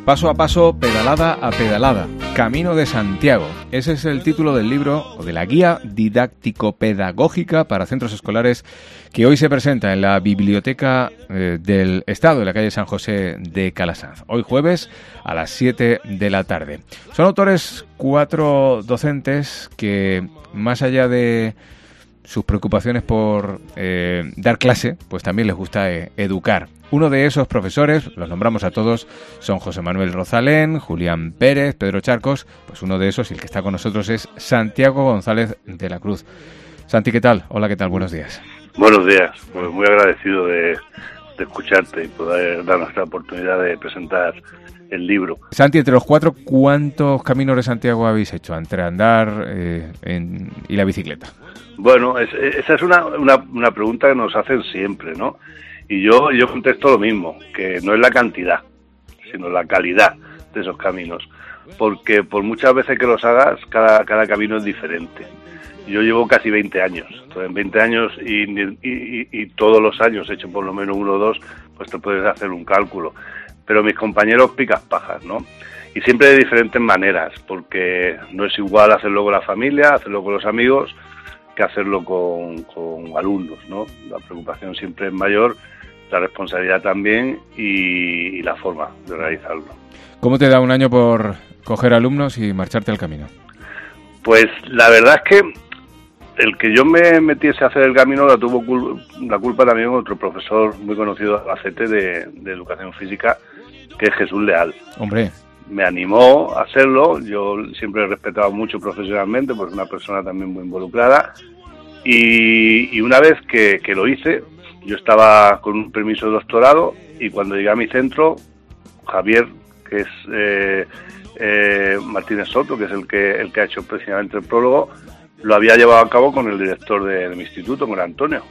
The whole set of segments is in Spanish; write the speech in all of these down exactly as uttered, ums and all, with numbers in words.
Paso a paso, pedalada a pedalada, Camino de Santiago. Ese es el título del libro o de la guía didáctico-pedagógica para centros escolares que hoy se presenta en la Biblioteca eh, del Estado, en la calle San José de Calasanz. Hoy jueves a las siete de la tarde. Son autores cuatro docentes que, más allá de sus preocupaciones por eh, dar clase, pues también les gusta eh, educar. Uno de esos profesores, los nombramos a todos, son José Manuel Rozalén, Julián Pérez, Pedro Charcos. Pues uno de esos, y el que está con nosotros, es Santiago González de la Cruz. Santi, ¿qué tal? Hola, ¿qué tal? Buenos días. Buenos días. Pues muy agradecido de, de escucharte y poder darnos esta oportunidad de presentar el libro. Santi, entre los cuatro, ¿cuántos caminos de Santiago habéis hecho entre andar eh, en, y la bicicleta? Bueno, es, esa es una, una, una pregunta que nos hacen siempre, ¿no? Y yo, yo contesto lo mismo, que no es la cantidad, sino la calidad de esos caminos. Porque por muchas veces que los hagas, cada, cada camino es diferente. Yo llevo casi veinte años, entonces en veinte años y, y, y, y todos los años he hecho por lo menos uno o dos, pues te puedes hacer un cálculo. Pero mis compañeros picas pajas, ¿no? Y siempre de diferentes maneras, porque no es igual hacerlo con la familia, hacerlo con los amigos, que hacerlo con, con alumnos, ¿no? La preocupación siempre es mayor, la responsabilidad también y, y la forma de realizarlo. ¿Cómo te da un año por coger alumnos y marcharte al camino? Pues la verdad es que el que yo me metiese a hacer el camino la tuvo cul- la culpa también otro profesor muy conocido de Albacete de, de educación física, que es Jesús Leal. Hombre. Me animó a hacerlo, yo siempre he respetado mucho profesionalmente, pues una persona también muy involucrada, y, y una vez que, que lo hice, yo estaba con un permiso de doctorado, y cuando llegué a mi centro, Javier, que es eh, eh, Martínez Soto, que es el que, el que ha hecho precisamente el prólogo, lo había llevado a cabo con el director de, de mi instituto, con Antonio,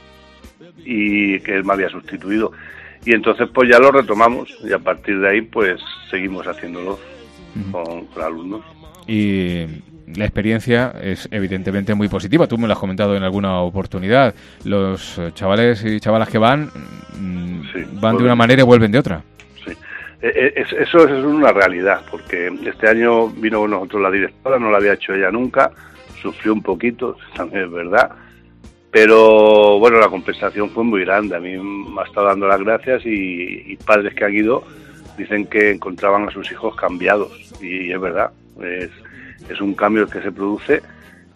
y que él me había sustituido. Y entonces pues ya lo retomamos y a partir de ahí pues seguimos haciéndolo uh-huh. con, con alumnos. Y la experiencia es evidentemente muy positiva, tú me lo has comentado en alguna oportunidad. Los chavales y chavalas que van, sí, van de una manera y vuelven de otra. Sí, es, eso es una realidad, porque este año vino con nosotros la directora, no lo había hecho ella nunca, sufrió un poquito, también es verdad. Pero bueno, la compensación fue muy grande. A mí me ha estado dando las gracias y, y padres que han ido dicen que encontraban a sus hijos cambiados. Y es verdad, es, es un cambio que se produce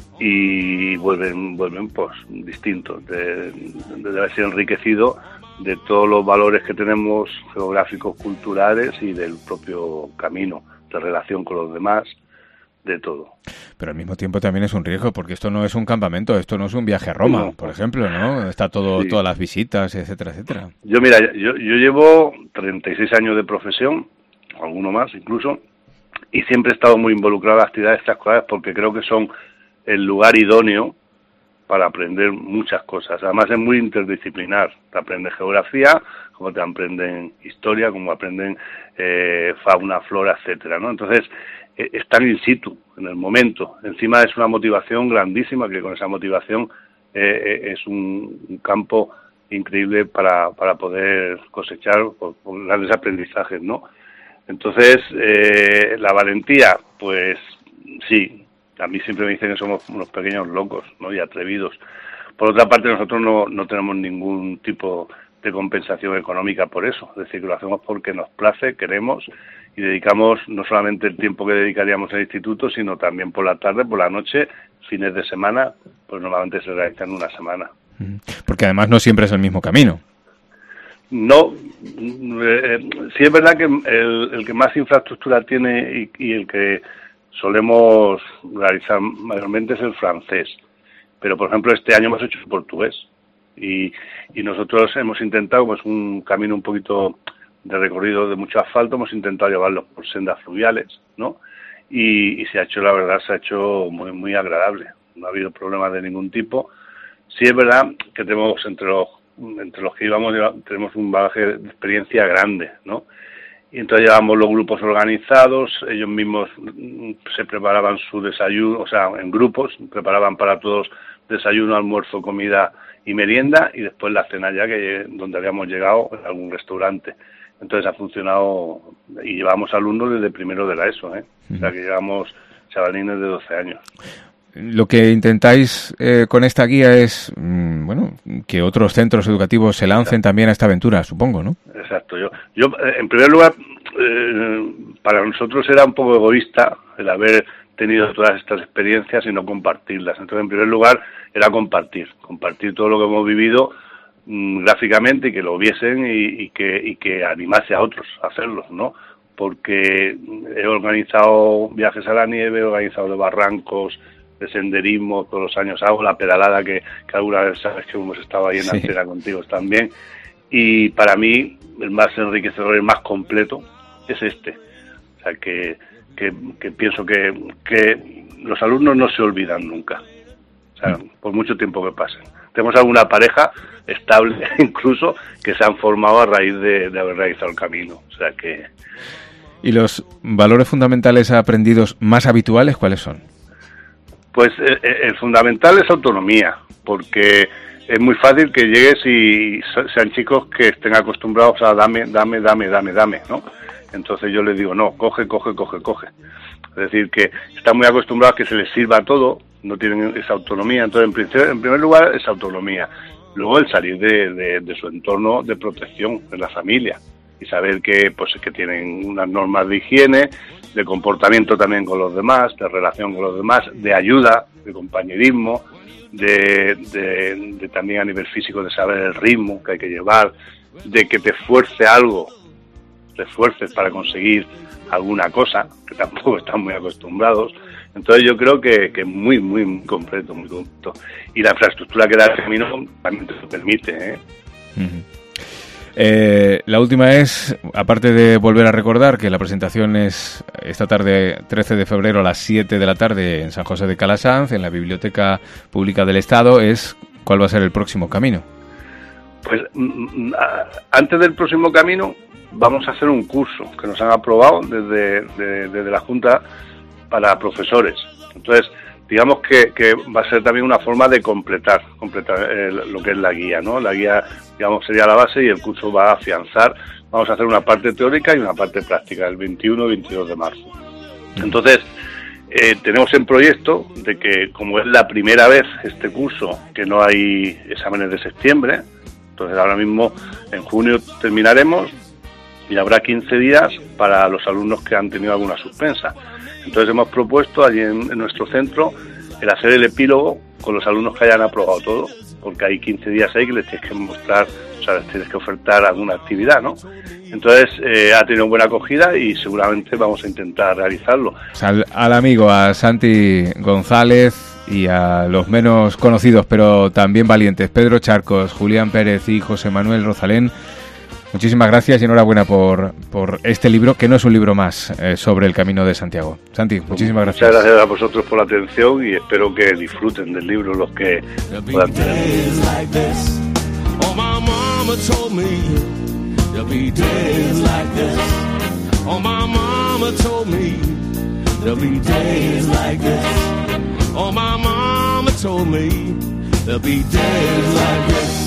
y vuelven vuelven pues distintos, de, de haber sido enriquecido de todos los valores que tenemos geográficos, culturales y del propio camino de relación con los demás, de todo. Pero al mismo tiempo también es un riesgo, porque esto no es un campamento, esto no es un viaje a Roma, no, por ejemplo, ¿no? Está todo, sí. Todas las visitas, etcétera, etcétera. Yo, mira, yo, yo llevo treinta y seis años de profesión, alguno más incluso, y siempre he estado muy involucrado en las actividades extraescolares porque creo que son el lugar idóneo para aprender muchas cosas. Además es muy interdisciplinar, te aprendes geografía, como te aprenden historia, como aprenden eh, fauna, flora, etcétera, ¿no? Entonces, están in situ, en el momento. Encima es una motivación grandísima, que con esa motivación eh, es un, un campo increíble para, para poder cosechar por, por grandes aprendizajes, ¿no? Entonces, eh, la valentía, pues sí, a mí siempre me dicen que somos unos pequeños locos, ¿no? Y atrevidos. Por otra parte, nosotros no, no tenemos ningún tipo de compensación económica por eso, es decir, que lo hacemos porque nos place, queremos y dedicamos no solamente el tiempo que dedicaríamos al instituto, sino también por la tarde, por la noche, fines de semana, pues normalmente se realizan una semana. Porque además no siempre es el mismo camino. No, eh, sí es verdad que el, el que más infraestructura tiene y, y el que solemos realizar mayormente es el francés, pero por ejemplo este año hemos hecho el portugués. Y, y nosotros hemos intentado, pues un camino un poquito de recorrido de mucho asfalto, hemos intentado llevarlos por sendas fluviales, ¿no? Y, y se ha hecho, la verdad, se ha hecho muy muy agradable, no ha habido problemas de ningún tipo. Sí es verdad que tenemos entre los entre los que íbamos, tenemos un bagaje de experiencia grande, ¿no? Y entonces llevamos los grupos organizados, ellos mismos se preparaban su desayuno, o sea, en grupos, preparaban para todos desayuno, almuerzo, comida y merienda, y después la cena ya, que donde habíamos llegado, en algún restaurante. Entonces ha funcionado y llevamos alumnos desde primero de la ESO, ¿eh? Uh-huh. O sea que llevamos chavalines de doce años. Lo que intentáis eh, con esta guía es, mmm, bueno, que otros centros educativos se lancen Exacto. también a esta aventura, supongo, ¿no? Exacto. Yo, yo en primer lugar, eh, para nosotros era un poco egoísta el haber tenido todas estas experiencias y no compartirlas. Entonces, en primer lugar, era compartir, compartir todo lo que hemos vivido mmm, gráficamente y que lo viesen y, y que y que animase a otros a hacerlos, ¿no? Porque he organizado viajes a la nieve, he organizado de barrancos, de senderismo, todos los años hago la pedalada que, que alguna vez sabes que hemos estado ahí en sí. Antena contigo también. Y para mí, el más enriquecedor, el más completo, es este. O sea, que, que, que pienso que, que los alumnos no se olvidan nunca. O sea, mm. por mucho tiempo que pasen. Tenemos alguna pareja estable, incluso, que se han formado a raíz de, de haber realizado el camino. O sea que... ¿Y los valores fundamentales aprendidos más habituales cuáles son? Pues el, el fundamental es autonomía, porque es muy fácil que llegues y sean chicos que estén acostumbrados a dame, dame, dame, dame, dame, ¿no? Entonces yo les digo, no, coge, coge, coge, coge. Es decir, que están muy acostumbrados a que se les sirva todo, no tienen esa autonomía. Entonces, en, principio, en primer lugar, es autonomía. Luego, el salir de, de, de su entorno de protección, de la familia, y saber que, pues, que tienen unas normas de higiene, de comportamiento también con los demás, de relación con los demás, de ayuda, de compañerismo, de, de, de también a nivel físico de saber el ritmo que hay que llevar, de que te esfuerce algo, te esfuerces para conseguir alguna cosa, que tampoco están muy acostumbrados. Entonces yo creo que, que es muy, muy, muy completo, muy completo. Y la infraestructura que da el camino también te lo permite, ¿eh? Uh-huh. Eh, la última es, aparte de volver a recordar que la presentación es esta tarde, trece de febrero a las siete de la tarde en San José de Calasanz, en la Biblioteca Pública del Estado, es ¿cuál va a ser el próximo camino? Pues m- antes del próximo camino vamos a hacer un curso que nos han aprobado desde, de, desde la Junta para profesores. Entonces, digamos que, que va a ser también una forma de completar, completar eh, lo que es la guía, ¿no? La guía, digamos, sería la base y el curso va a afianzar. Vamos a hacer una parte teórica y una parte práctica, el veintiuno y veintidós de marzo. Entonces, eh, tenemos en proyecto de que, como es la primera vez este curso que no hay exámenes de septiembre, entonces ahora mismo en junio terminaremos y habrá quince días para los alumnos que han tenido alguna suspensa. Entonces hemos propuesto allí en, en nuestro centro el hacer el epílogo con los alumnos que hayan aprobado todo, porque hay quince días ahí que les tienes que mostrar, o sea, les tienes que ofertar alguna actividad, ¿no? Entonces eh, ha tenido buena acogida y seguramente vamos a intentar realizarlo. Al, al amigo, a Santi González y a los menos conocidos pero también valientes, Pedro Charcos, Julián Pérez y José Manuel Rozalén, muchísimas gracias y enhorabuena por, por este libro, que no es un libro más eh, sobre el Camino de Santiago. Santi, muchísimas gracias. Muchas gracias a vosotros por la atención y espero que disfruten del libro los que puedan tener. Oh, my mama told me there'll be days like this.